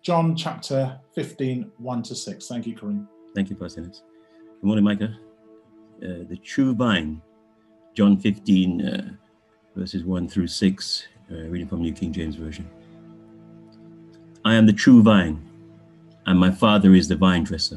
John chapter 15, 1-6. Thank you, Kareem. Thank you, Pastor Ennis. Good morning, Micah. The true vine, John 15, verses 1-6, reading from New King James Version. I am the true vine, and my Father is the vine dresser.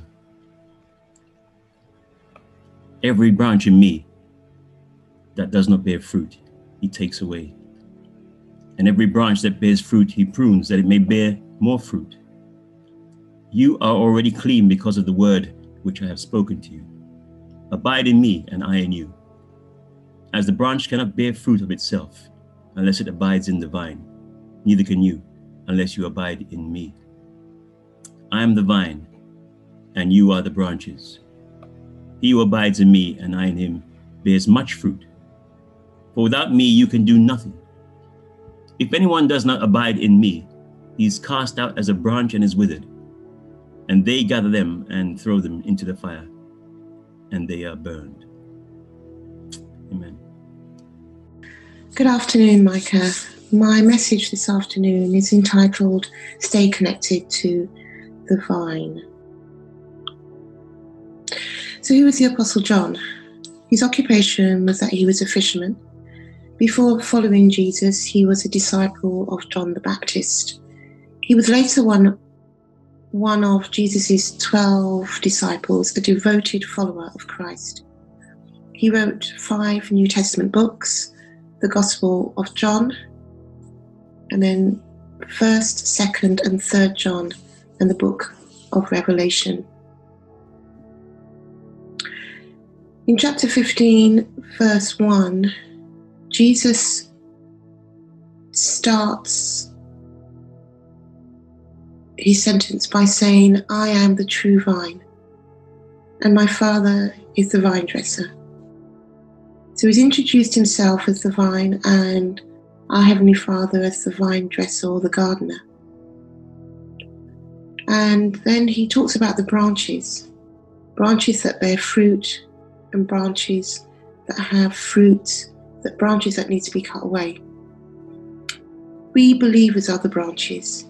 Every branch in me that does not bear fruit, he takes away. And every branch that bears fruit, he prunes, that it may bear more fruit. You are already clean because of the word which I have spoken to you. Abide in me, and I in you. As the branch cannot bear fruit of itself unless it abides in the vine, neither can you unless you abide in me. I am the vine, and you are the branches. He who abides in me, and I in him, bears much fruit. For without me you can do nothing. If anyone does not abide in me, he is cast out as a branch and is withered. And they gather them and throw them into the fire, and they are burned. Amen. Good afternoon, Micah. My message this afternoon is entitled, Stay Connected to the Vine. So who was the Apostle John? His occupation was that he was a fisherman. Before following Jesus, he was a disciple of John the Baptist. He was later one of Jesus' 12 disciples, a devoted follower of Christ. He wrote 5 New Testament books, the Gospel of John, and then 1st, 2nd, and 3rd John, and the book of Revelation. In chapter 15, verse 1, Jesus starts his sentence by saying, I am the true vine, and my Father is the vine dresser. So he's introduced himself as the vine and our Heavenly Father as the vine dresser or the gardener. And then he talks about the branches that bear fruit and branches that have fruit, that branches that need to be cut away. We believers are the branches.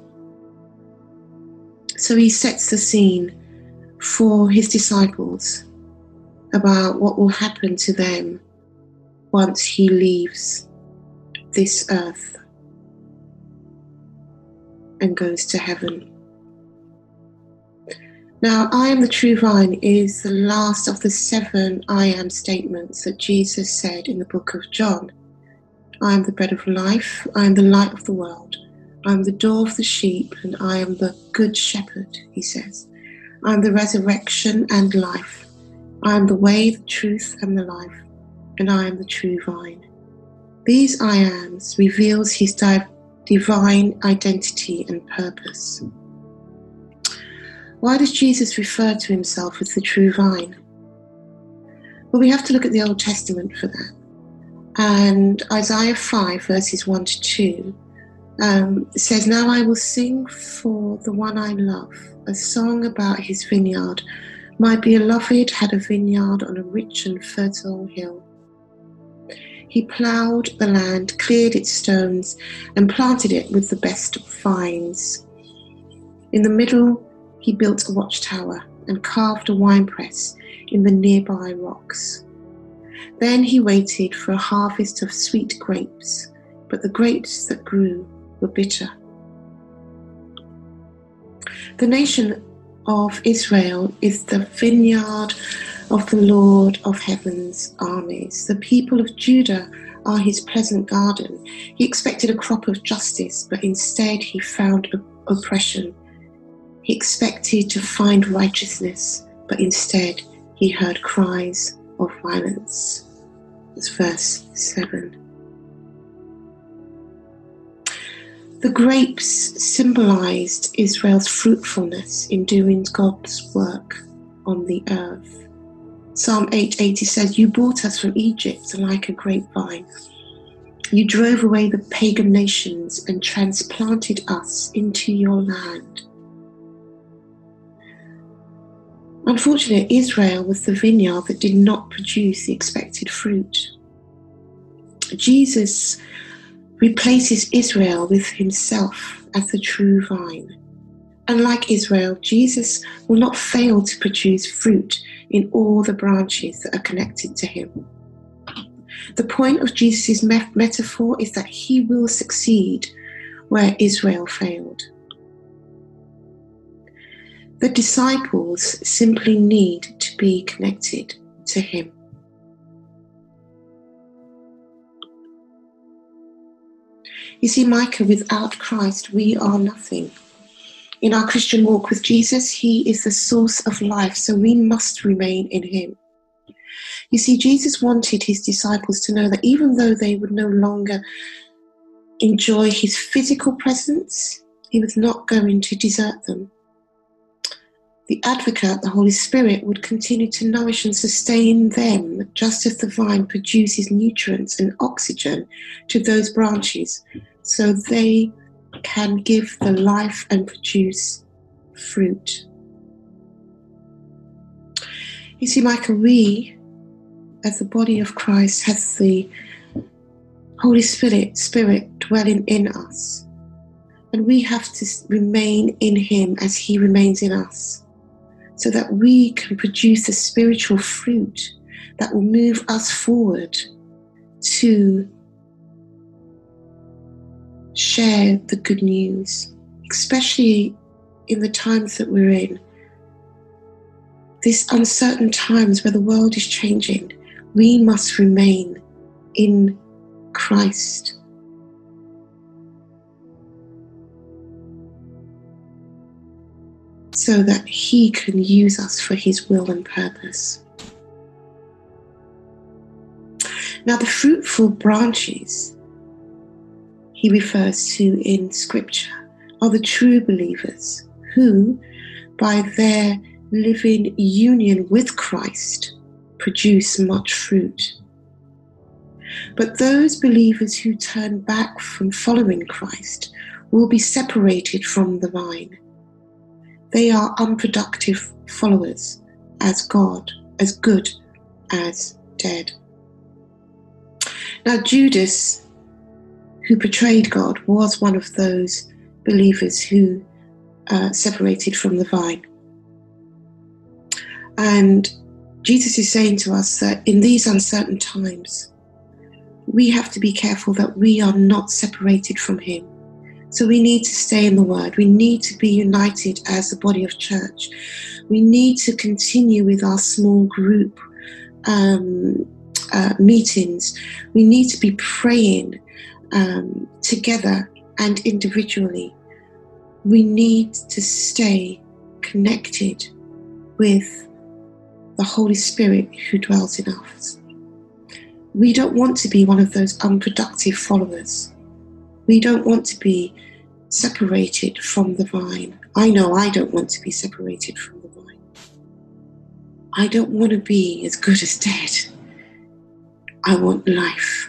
So he sets the scene for his disciples about what will happen to them once he leaves this earth and goes to heaven. Now, I am the true vine is the last of the 7 I am statements that Jesus said in the book of John. I am the bread of life, I am the light of the world, I am the door of the sheep, and I am the good shepherd, he says. I am the resurrection and life. I am the way, the truth, and the life, and I am the true vine. These I ams reveals his divine identity and purpose. Why does Jesus refer to himself as the true vine? Well, we have to look at the Old Testament for that. And Isaiah 5, verses 1-2, says, Now I will sing for the one I love, a song about his vineyard. My beloved had a vineyard on a rich and fertile hill. He ploughed the land, cleared its stones, and planted it with the best of vines. In the middle, he built a watchtower and carved a winepress in the nearby rocks. Then he waited for a harvest of sweet grapes, but the grapes that grew were bitter. The nation of Israel is the vineyard of the Lord of heaven's armies. The people of Judah are his pleasant garden. He expected a crop of justice, but instead he found oppression. He expected to find righteousness, but instead he heard cries of violence. That's verse 7. The grapes symbolized Israel's fruitfulness in doing God's work on the earth. Psalm 8:80 says, You brought us from Egypt like a grapevine. You drove away the pagan nations and transplanted us into your land. Unfortunately, Israel was the vineyard that did not produce the expected fruit. Jesus replaces Israel with himself as the true vine. And like Israel, Jesus will not fail to produce fruit in all the branches that are connected to him. The point of Jesus' metaphor is that he will succeed where Israel failed. The disciples simply need to be connected to him. You see, Micah, without Christ, we are nothing. In our Christian walk with Jesus, he is the source of life, so we must remain in him. You see, Jesus wanted his disciples to know that even though they would no longer enjoy his physical presence, he was not going to desert them. The Advocate, the Holy Spirit, would continue to nourish and sustain them, just as the vine produces nutrients and oxygen to those branches, so they can give the life and produce fruit. You see, Michael, we, as the body of Christ, has the Holy Spirit dwelling in us. And we have to remain in him as he remains in us, so that we can produce the spiritual fruit that will move us forward to share the good news, especially in the times that we're in. These uncertain times where the world is changing, we must remain in Christ. So that he can use us for his will and purpose. Now, the fruitful branches he refers to in Scripture are the true believers who, by their living union with Christ, produce much fruit. But those believers who turn back from following Christ will be separated from the vine. They are unproductive followers, as good as dead. Now, Judas, who betrayed God, was one of those believers who separated from the vine. And Jesus is saying to us that in these uncertain times, we have to be careful that we are not separated from him. So we need to stay in the Word. We need to be united as the body of church. We need to continue with our small group meetings. We need to be praying together and individually. We need to stay connected with the Holy Spirit who dwells in us. We don't want to be one of those unproductive followers. We don't want to be separated from the vine. I know I don't want to be separated from the vine. I don't want to be as good as dead. I want life.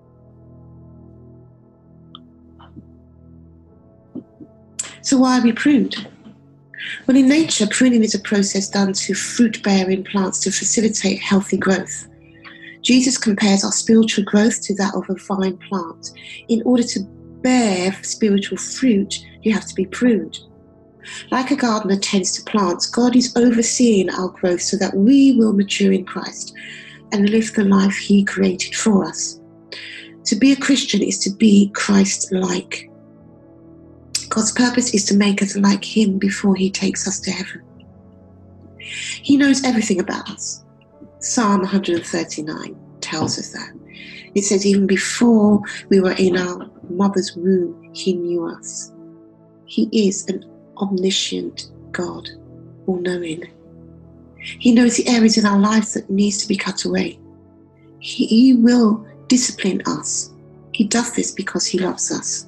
So why are we pruned? Well, in nature, pruning is a process done to fruit-bearing plants to facilitate healthy growth. Jesus compares our spiritual growth to that of a vine plant. In order to bear spiritual fruit, you have to be pruned. Like a gardener tends to plants, God is overseeing our growth so that we will mature in Christ and live the life he created for us. To be a Christian is to be Christ-like. God's purpose is to make us like him before he takes us to heaven. He knows everything about us. Psalm 139 tells us that. It says, even before we were in our mother's womb, he knew us. He is an omniscient God, all-knowing. He knows the areas in our lives that needs to be cut away. He will discipline us. He does this because he loves us.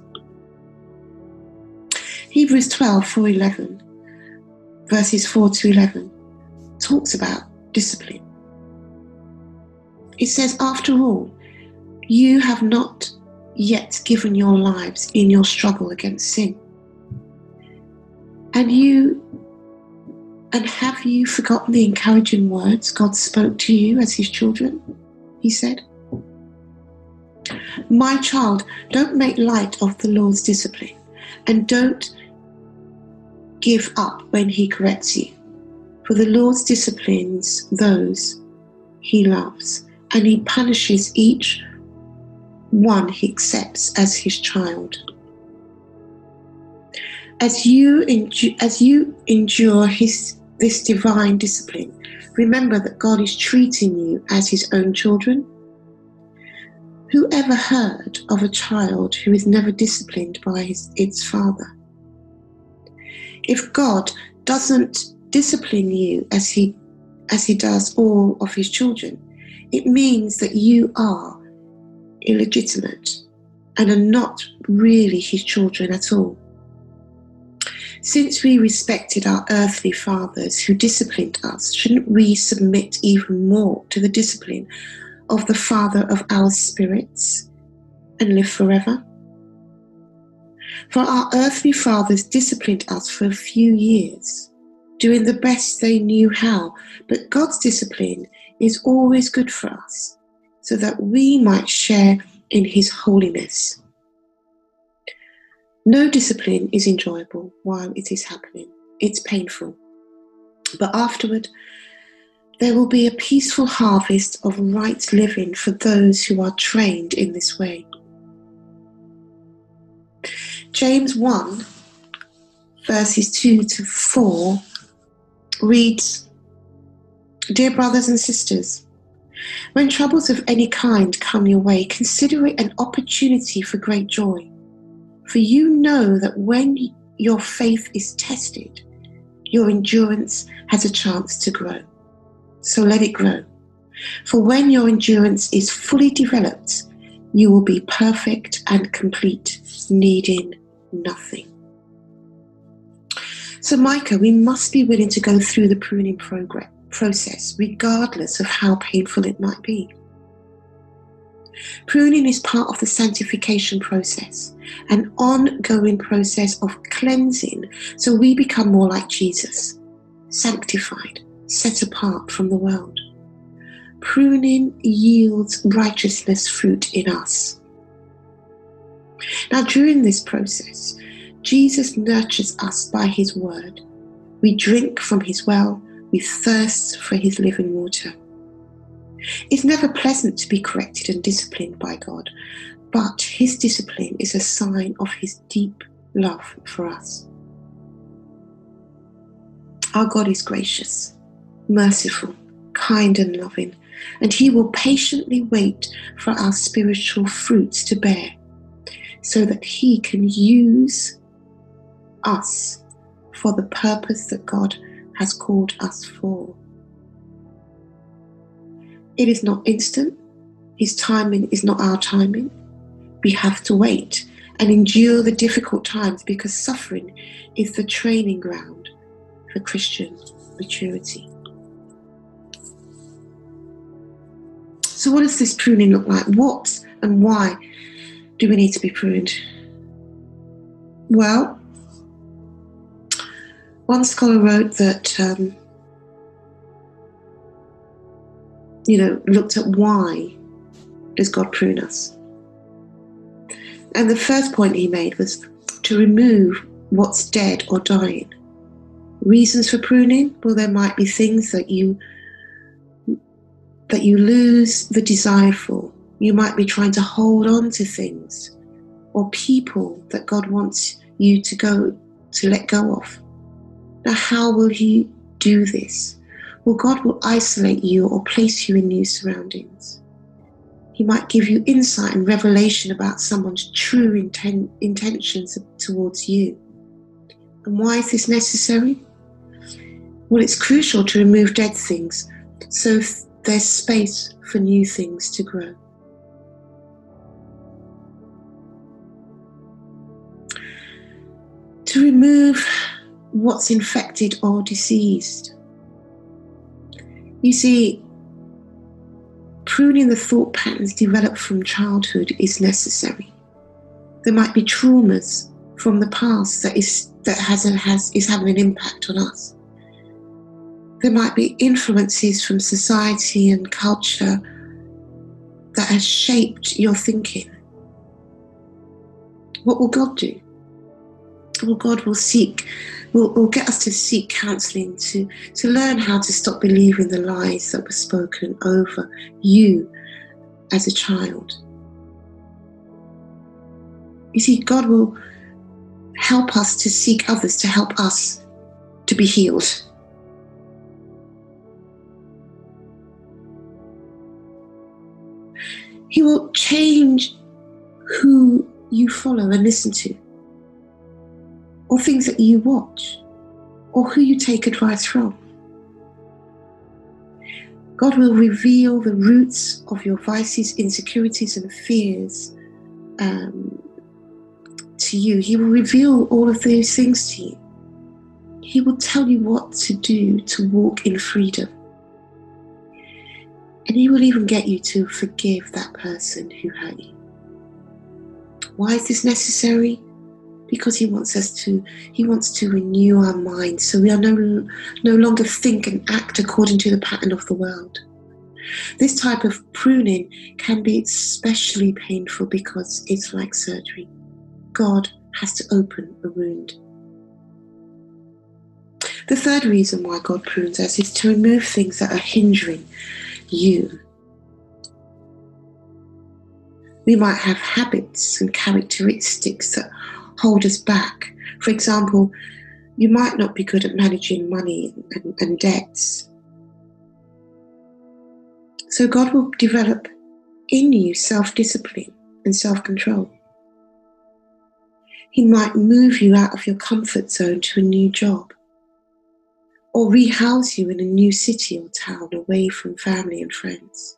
Hebrews 12:4-11, verses 4 to 11, talks about discipline. It says, after all, you have not yet given your lives in your struggle against sin. And have you forgotten the encouraging words God spoke to you as his children? He said, my child, don't make light of the Lord's discipline, and don't give up when he corrects you. For the Lord disciplines those he loves, and he punishes each one he accepts as his child. As you endure this divine discipline, remember that God is treating you as his own children. Who ever heard of a child who is never disciplined by its father? If God doesn't discipline you as he does all of his children, it means that you are illegitimate and are not really his children at all. Since we respected our earthly fathers who disciplined us, shouldn't we submit even more to the discipline of the Father of our spirits and live forever? For our earthly fathers disciplined us for a few years, doing the best they knew how, but God's discipline is always good for us, so that we might share in his holiness. No discipline is enjoyable while it is happening. It's painful. But afterward, there will be a peaceful harvest of right living for those who are trained in this way. James 1, verses 2 to 4 reads, Dear brothers and sisters, when troubles of any kind come your way, consider it an opportunity for great joy. For you know that when your faith is tested, your endurance has a chance to grow. So let it grow. For when your endurance is fully developed, you will be perfect and complete, needing nothing. So Micah, we must be willing to go through the pruning process, regardless of how painful it might be. Pruning is part of the sanctification process, an ongoing process of cleansing, so we become more like Jesus, sanctified, set apart from the world. Pruning yields righteousness fruit in us. Now, during this process, Jesus nurtures us by his word. We drink from his well, we thirst for his living water. It's never pleasant to be corrected and disciplined by God, but his discipline is a sign of his deep love for us. Our God is gracious, merciful, kind and loving, and he will patiently wait for our spiritual fruits to bear so that he can use us for the purpose that God has called us for. It is not instant. His timing is not our timing. We have to wait and endure the difficult times because suffering is the training ground for Christian maturity. So what does this pruning look like? What and why do we need to be pruned? Well, one scholar wrote that looked at why does God prune us. And the first point he made was to remove what's dead or dying. Reasons for pruning? Well, there might be things that you lose the desire for. You might be trying to hold on to things or people that God wants you to let go of. Now, how will he do this? Well, God will isolate you or place you in new surroundings. He might give you insight and revelation about someone's true intentions towards you. And why is this necessary? Well, it's crucial to remove dead things so there's space for new things to grow. To remove what's infected or diseased. You see, pruning the thought patterns developed from childhood is necessary. There might be traumas from the past that is having an impact on us. There might be influences from society and culture that has shaped your thinking. What will God do? Well, God will seek will get us to seek counselling, to learn how to stop believing the lies that were spoken over you as a child. You see, God will help us to seek others to help us to be healed. He will change who you follow and listen to, or things that you watch, or who you take advice from. God will reveal the roots of your vices, insecurities, and fears to you. He will reveal all of those things to you. He will tell you what to do to walk in freedom. And he will even get you to forgive that person who hurt you. Why is this necessary? Because he wants to renew our minds so we are no longer think and act according to the pattern of the world. This type of pruning can be especially painful because it's like surgery. God has to open a wound. The third reason why God prunes us is to remove things that are hindering you. We might have habits and characteristics that hold us back. For example, you might not be good at managing money and debts. So God will develop in you self-discipline and self-control. He might move you out of your comfort zone to a new job, or rehouse you in a new city or town away from family and friends.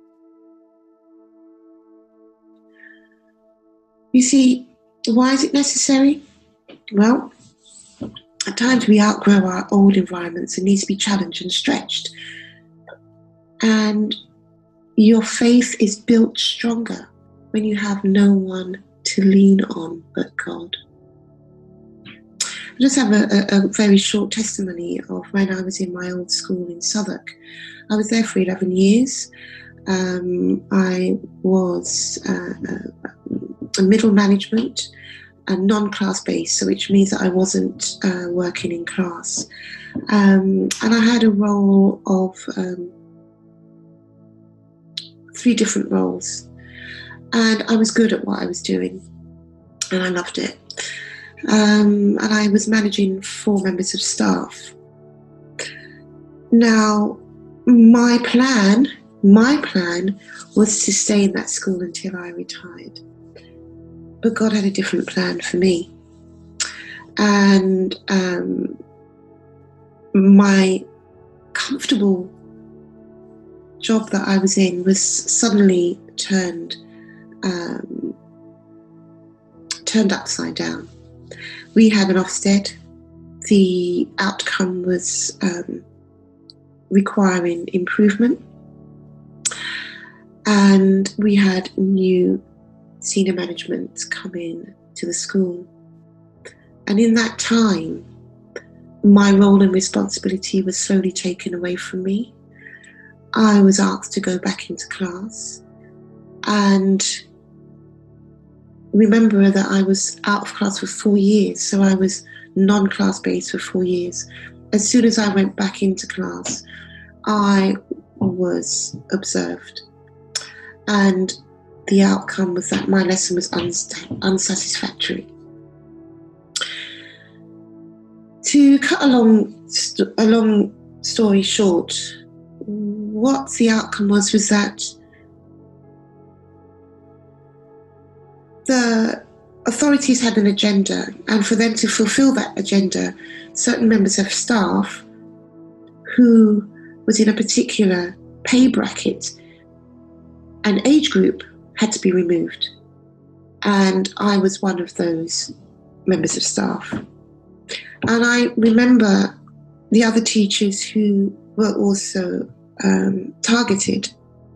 You see, why is it necessary? Well, at times we outgrow our old environments and need to be challenged and stretched. And your faith is built stronger when you have no one to lean on but God. I just have a very short testimony of when I was in my old school in Southwark. I was there for 11 years. I was a middle management and non-class based, so which means that I wasn't working in class. And I had a role of 3 different roles. And I was good at what I was doing, and I loved it. And I was managing 4 members of staff. Now, my plan was to stay in that school until I retired. But God had a different plan for me. And my comfortable job that I was in was suddenly turned upside down. We had an Ofsted. The outcome was requiring improvement, and we had new senior management come in to the school. And in that time, my role and responsibility was slowly taken away from me. I was asked to go back into class, and remember that I was out of class for 4 years, so I was non-class based for 4 years. As soon as I went back into class, I was observed, and the outcome was that my lesson was unsatisfactory. To cut a long story short, what the outcome was that the authorities had an agenda, and for them to fulfill that agenda, certain members of staff who was in a particular pay bracket and age group had to be removed. And I was one of those members of staff. And I remember the other teachers who were also targeted.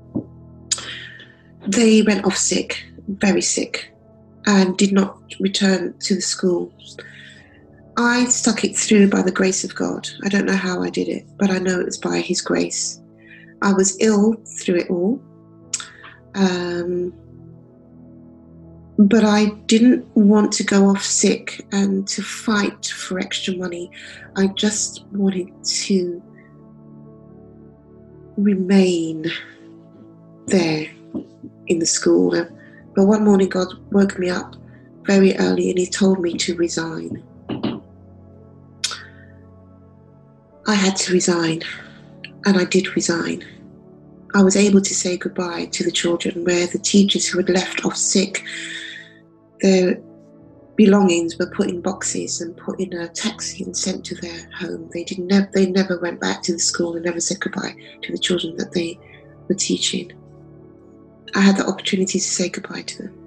They went off sick, very sick, and did not return to the school. I stuck it through by the grace of God. I don't know how I did it, but I know it was by His grace. I was ill through it all. But I didn't want to go off sick and to fight for extra money. I just wanted to remain there in the school. But one morning God woke me up very early and he told me to resign. I had to resign, and I did resign. I was able to say goodbye to the children, where the teachers who had left off sick, their belongings were put in boxes and put in a taxi and sent to their home. They never went back to the school and never said goodbye to the children that they were teaching. I had the opportunity to say goodbye to them.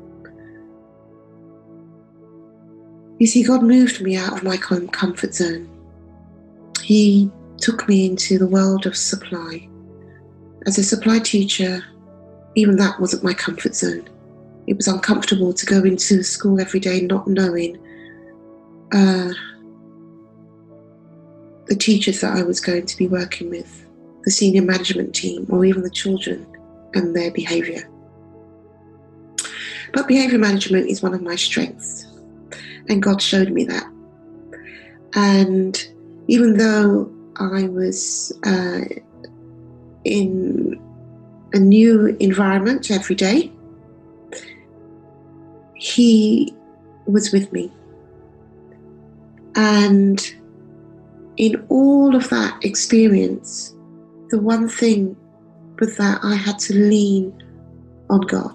You see, God moved me out of my comfort zone. He took me into the world of supply. As a supply teacher, even that wasn't my comfort zone. It was uncomfortable to go into school every day not knowing the teachers that I was going to be working with, the senior management team, or even the children and their behaviour. But behaviour management is one of my strengths, and God showed me that. And even though I was in a new environment every day, He was with me. And in all of that experience, the one thing was that I had to lean on God.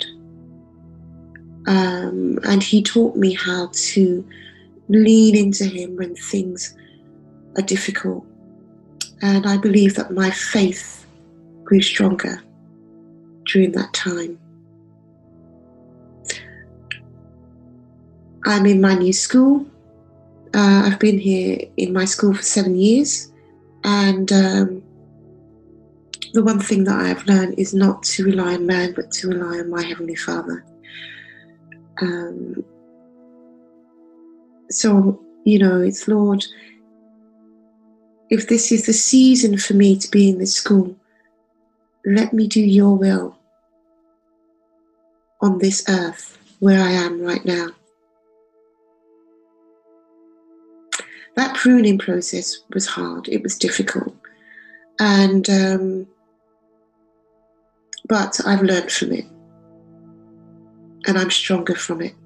And He taught me how to lean into Him when things are difficult. And I believe that my faith grew stronger during that time. I'm in my new school. I've been here in my school for 7 years. And the one thing that I have learned is not to rely on man, but to rely on my Heavenly Father. So, it's, Lord, if this is the season for me to be in this school, let me do your will on this earth where I am right now. That pruning process was hard. It was difficult. And but I've learned from it. And I'm stronger from it.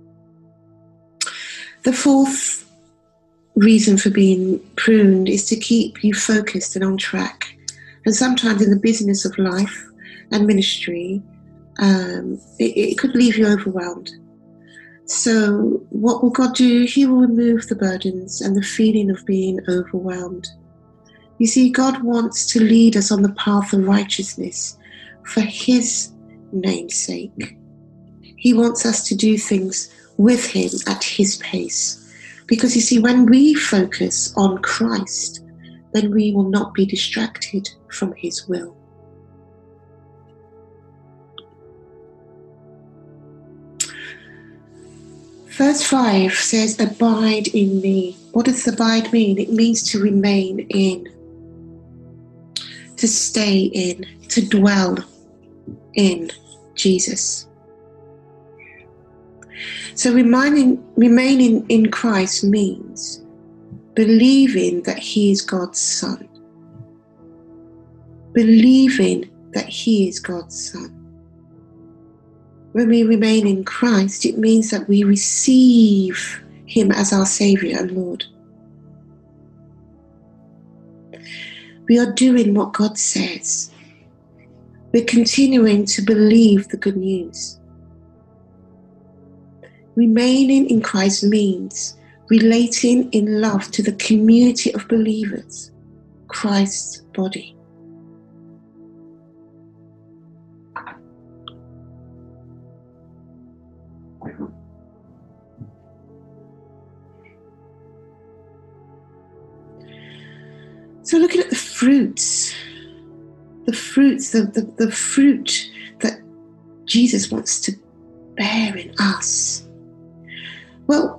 The fourth reason for being pruned is to keep you focused and on track. And sometimes in the business of life and ministry, it could leave you overwhelmed. So what will God do? He will remove the burdens and the feeling of being overwhelmed. You see, God wants to lead us on the path of righteousness for His name's sake. He wants us to do things with Him at His pace. Because you see, when we focus on Christ, then we will not be distracted from His will. Verse 5 says, abide in me. What does abide mean? It means to remain in, to stay in, to dwell in Jesus. So remaining in Christ means believing that He is God's Son. Believing that He is God's Son. When we remain in Christ, it means that we receive Him as our Saviour and Lord. We are doing what God says. We're continuing to believe the good news. Remaining in Christ means relating in love to the community of believers, Christ's body. So looking at the fruits the fruit that Jesus wants to bear in us. Well,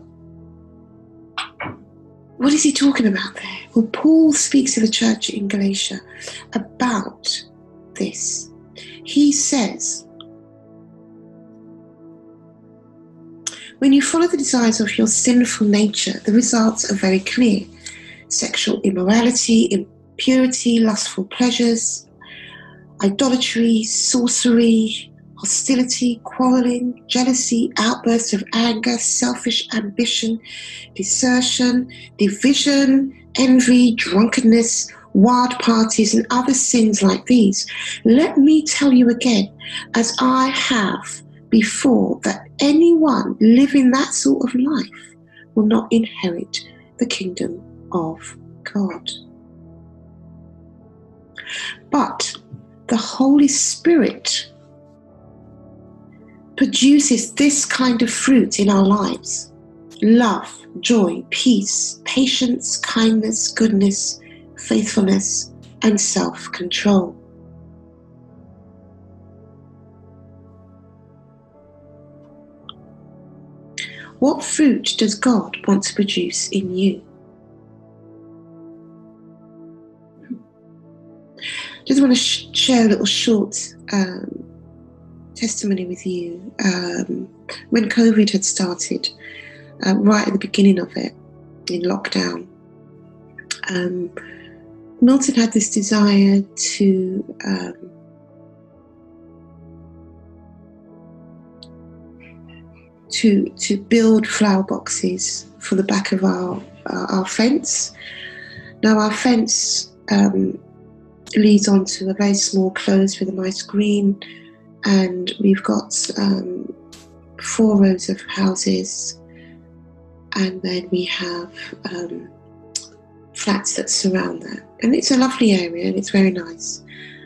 what is he talking about there? Well, Paul speaks to the church in Galatia about this. He says, When you follow the desires of your sinful nature, the results are very clear. Sexual immorality, impurity, lustful pleasures, idolatry, sorcery, hostility, quarreling, jealousy, outbursts of anger, selfish ambition, desertion, division, envy, drunkenness, wild parties, and other sins like these. Let me tell you again, as I have before, that anyone living that sort of life will not inherit the kingdom of God. But the Holy Spirit produces this kind of fruit in our lives: love, joy, peace, patience, kindness, goodness, faithfulness, and self-control. What fruit does God want to produce in you? Just want to share a little short testimony with you. When COVID had started, right at the beginning of it, in lockdown, Milton had this desire to build flower boxes for the back of our fence. Now our fence leads onto a very small close with a nice green, and we've got 4 rows of houses, and then we have flats that surround that, and it's a lovely area and it's very nice.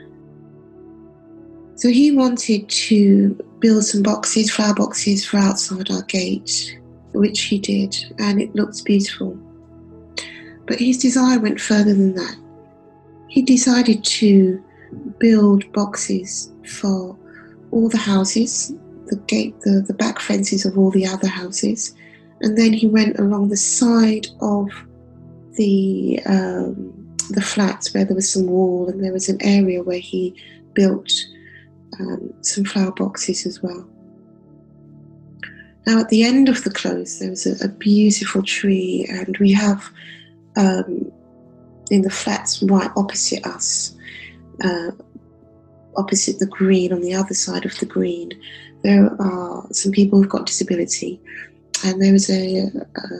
So he wanted to build some boxes, flower boxes, for outside our gate, which he did, and it looks beautiful. But his desire went further than that. He decided to build boxes for all the houses, the gate, the back fences of all the other houses, and then he went along the side of the flats where there was some wall, and there was an area where he built some flower boxes as well. Now at the end of the close there was a beautiful tree, and we have in the flats right opposite us, opposite the green, on the other side of the green, there are some people who've got disability, and there is a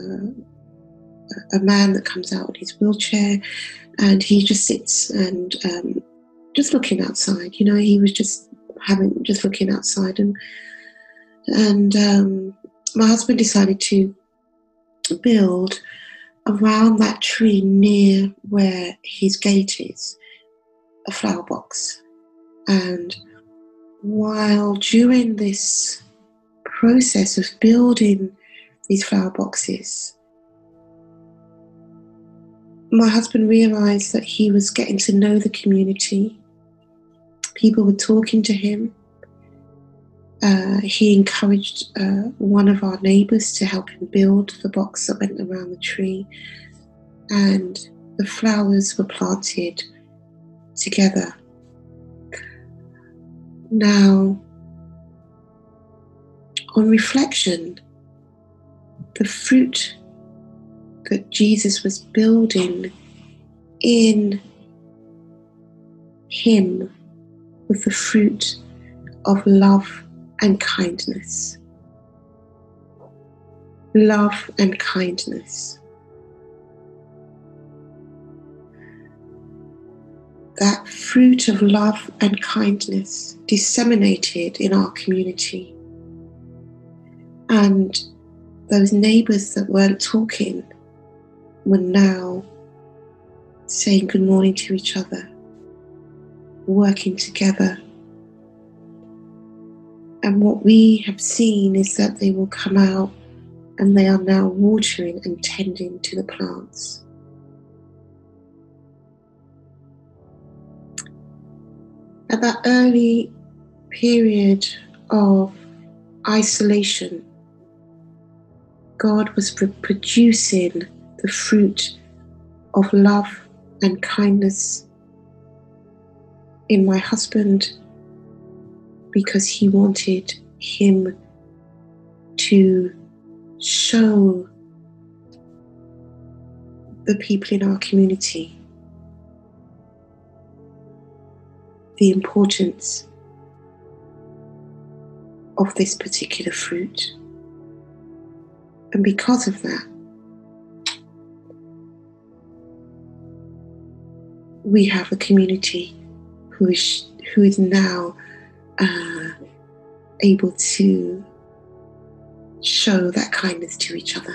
man that comes out in his wheelchair, and he just sits and just looking outside. You know, he was just looking outside, and my husband decided to build around that tree near where his gate is a flower box. And while during this process of building these flower boxes, my husband realized that he was getting to know the community. People were talking to him. He encouraged one of our neighbours to help him build the box that went around the tree, and the flowers were planted together. Now, on reflection, the fruit that Jesus was building in him was the fruit of love and kindness. Love and kindness. That fruit of love and kindness disseminated in our community. And those neighbours that weren't talking were now saying good morning to each other, working together. And what we have seen is that they will come out and they are now watering and tending to the plants. At that early period of isolation, God was producing the fruit of love and kindness in my husband, because he wanted him to show the people in our community the importance of this particular fruit. And because of that, we have a community who is now able to show that kindness to each other.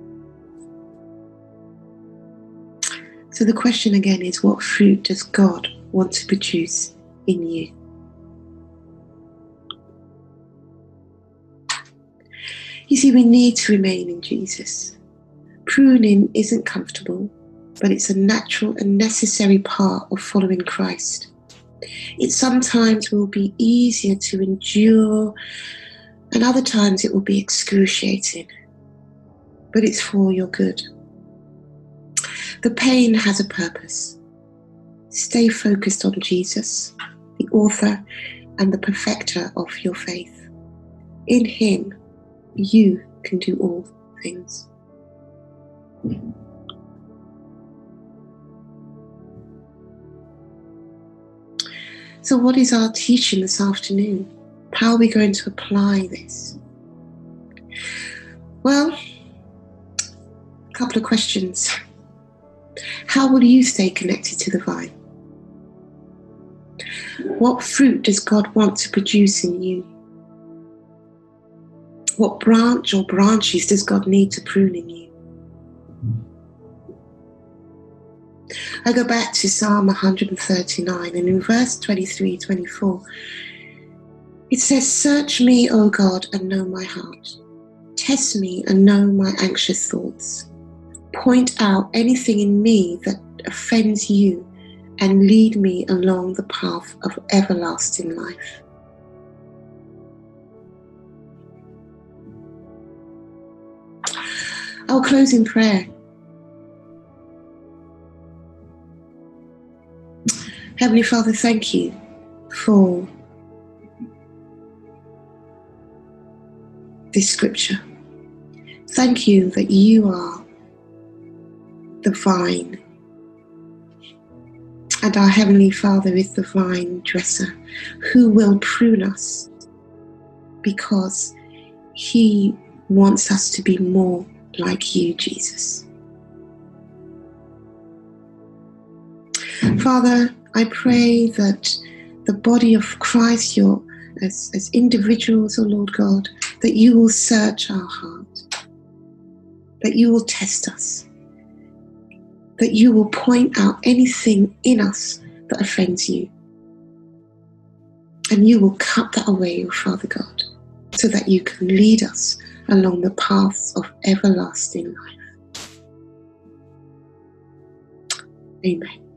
So the question again is, what fruit does God want to produce in you? You see, we need to remain in Jesus. Pruning isn't comfortable, but it's a natural and necessary part of following Christ. It sometimes will be easier to endure, and other times it will be excruciating, but it's for your good. The pain has a purpose. Stay focused on Jesus, the author and the perfecter of your faith. In him, you can do all things. So what is our teaching this afternoon? How are we going to apply this? Well, a couple of questions. How will you stay connected to the vine? What fruit does God want to produce in you? What branch or branches does God need to prune in you? I go back to Psalm 139, and in verse 23-24, it says, "Search me, O God, and know my heart. Test me and know my anxious thoughts. Point out anything in me that offends you, and lead me along the path of everlasting life." I'll close in prayer. Heavenly Father, thank you for this scripture. Thank you that you are the vine, and our Heavenly Father is the vine dresser who will prune us because he wants us to be more like you, Jesus. Father, I pray that the body of Christ, as individuals, oh Lord God, that you will search our heart, that you will test us, that you will point out anything in us that offends you, and you will cut that away, oh Father God, so that you can lead us along the paths of everlasting life. Amen.